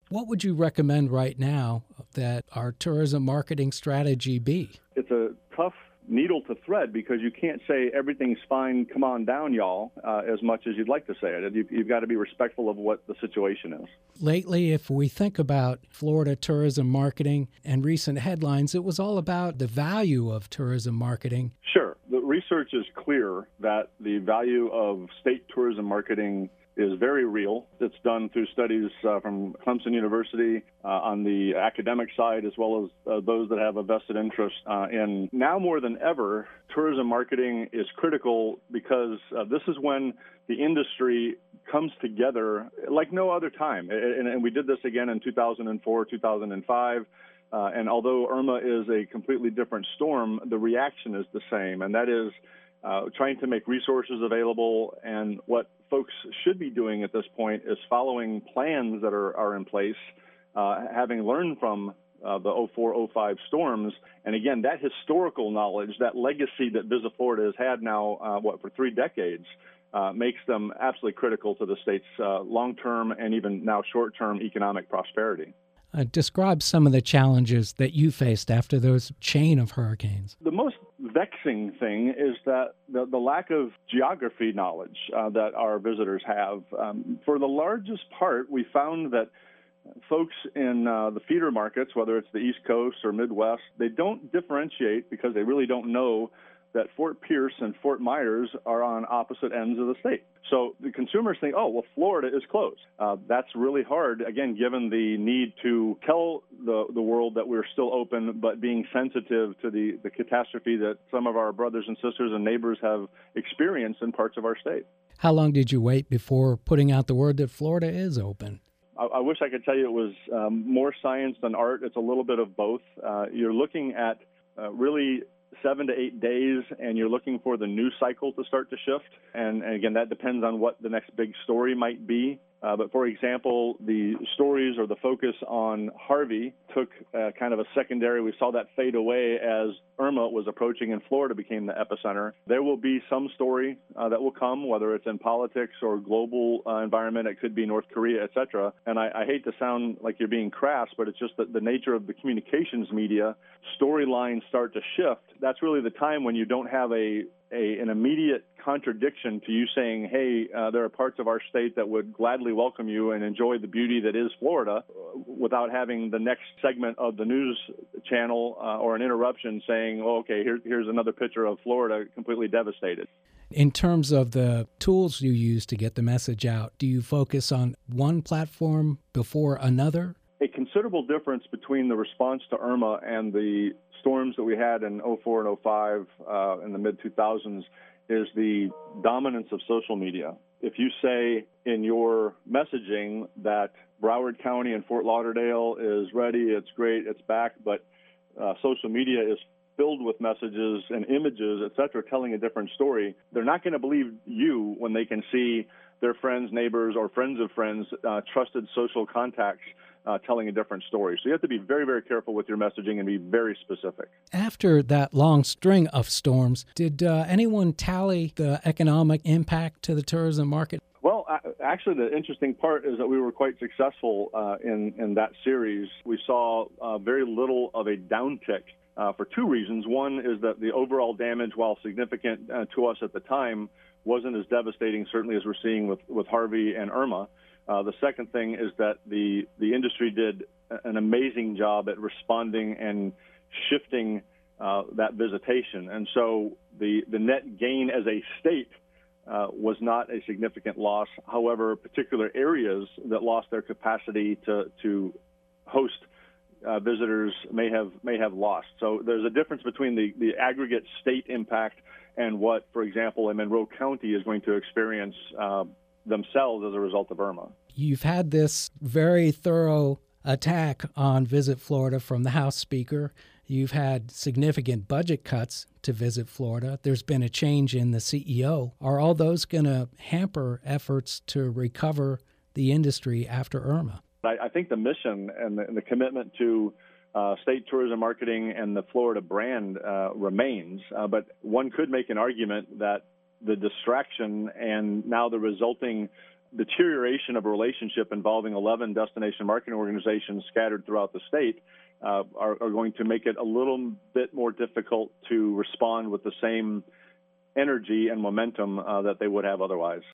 What would you recommend right now that our tourism marketing strategy be? It's a tough needle to thread because you can't say everything's fine, come on down, y'all, as much as you'd like to say it. You've got to be respectful of what the situation is. Lately, if we think about Florida tourism marketing and recent headlines, it was all about the value of tourism marketing. Sure. The research is clear that the value of state tourism marketing is very real. It's done through studies from Clemson University on the academic side, as well as those that have a vested interest in. Now more than ever, tourism marketing is critical because this is when the industry comes together like no other time. And we did this again in 2004, 2005. And although Irma is a completely different storm, the reaction is the same, and that is trying to make resources available. And what folks should be doing at this point is following plans that are in place, having learned from the 04-05 storms. And again, that historical knowledge, that legacy that Visit Florida has had now, for 3 decades, makes them absolutely critical to the state's long-term and even now short-term economic prosperity. Describe some of the challenges that you faced after those chain of hurricanes. The most vexing thing is that the lack of geography knowledge that our visitors have. For the largest part, we found that folks in the feeder markets, whether it's the East Coast or Midwest, they don't differentiate because they really don't know that Fort Pierce and Fort Myers are on opposite ends of the state. So the consumers think, oh, well, Florida is closed. That's really hard, again, given the need to tell the world that we're still open, but being sensitive to the catastrophe that some of our brothers and sisters and neighbors have experienced in parts of our state. How long did you wait before putting out the word that Florida is open? I wish I could tell you it was more science than art. It's a little bit of both. You're looking at really 7 to 8 days, and you're looking for the news cycle to start to shift. And again, that depends on what the next big story might be. But for example, the stories or the focus on Harvey took kind of a secondary. We saw that fade away as Irma was approaching and Florida became the epicenter. There will be some story that will come, whether it's in politics or global environment. It could be North Korea, et cetera. And I hate to sound like you're being crass, but it's just that the nature of the communications media, storylines start to shift. That's really the time when you don't have an immediate contradiction to you saying, hey, there are parts of our state that would gladly welcome you and enjoy the beauty that is Florida, without having the next segment of the news channel or an interruption saying, oh, okay, here's another picture of Florida completely devastated. In terms of the tools you use to get the message out, do you focus on one platform before another? A considerable difference between the response to Irma and the storms that we had in 04 and 05 in the mid-2000s is the dominance of social media. If you say in your messaging that Broward County and Fort Lauderdale is ready, it's great, it's back, but social media is filled with messages and images, et cetera, telling a different story, they're not going to believe you when they can see their friends, neighbors, or friends of friends, trusted social contacts telling a different story. So you have to be very, very careful with your messaging and be very specific. After that long string of storms, did anyone tally the economic impact to the tourism market? Well, actually, the interesting part is that we were quite successful in that series. We saw very little of a downtick for 2 reasons. One is that the overall damage, while significant to us at the time, wasn't as devastating, certainly, as we're seeing with Harvey and Irma. The second thing is that the industry did an amazing job at responding and shifting that visitation. And so the net gain as a state was not a significant loss. However, particular areas that lost their capacity to host visitors may have lost. So there's a difference between the aggregate state impact and what, for example, Monroe County is going to experience themselves as a result of Irma. You've had this very thorough attack on Visit Florida from the House Speaker. You've had significant budget cuts to Visit Florida. There's been a change in the CEO. Are all those going to hamper efforts to recover the industry after Irma? I think the mission and the commitment to state tourism marketing and the Florida brand remains. But one could make an argument that the distraction and now the resulting deterioration of a relationship involving 11 destination marketing organizations scattered throughout the state are going to make it a little bit more difficult to respond with the same energy and momentum that they would have otherwise.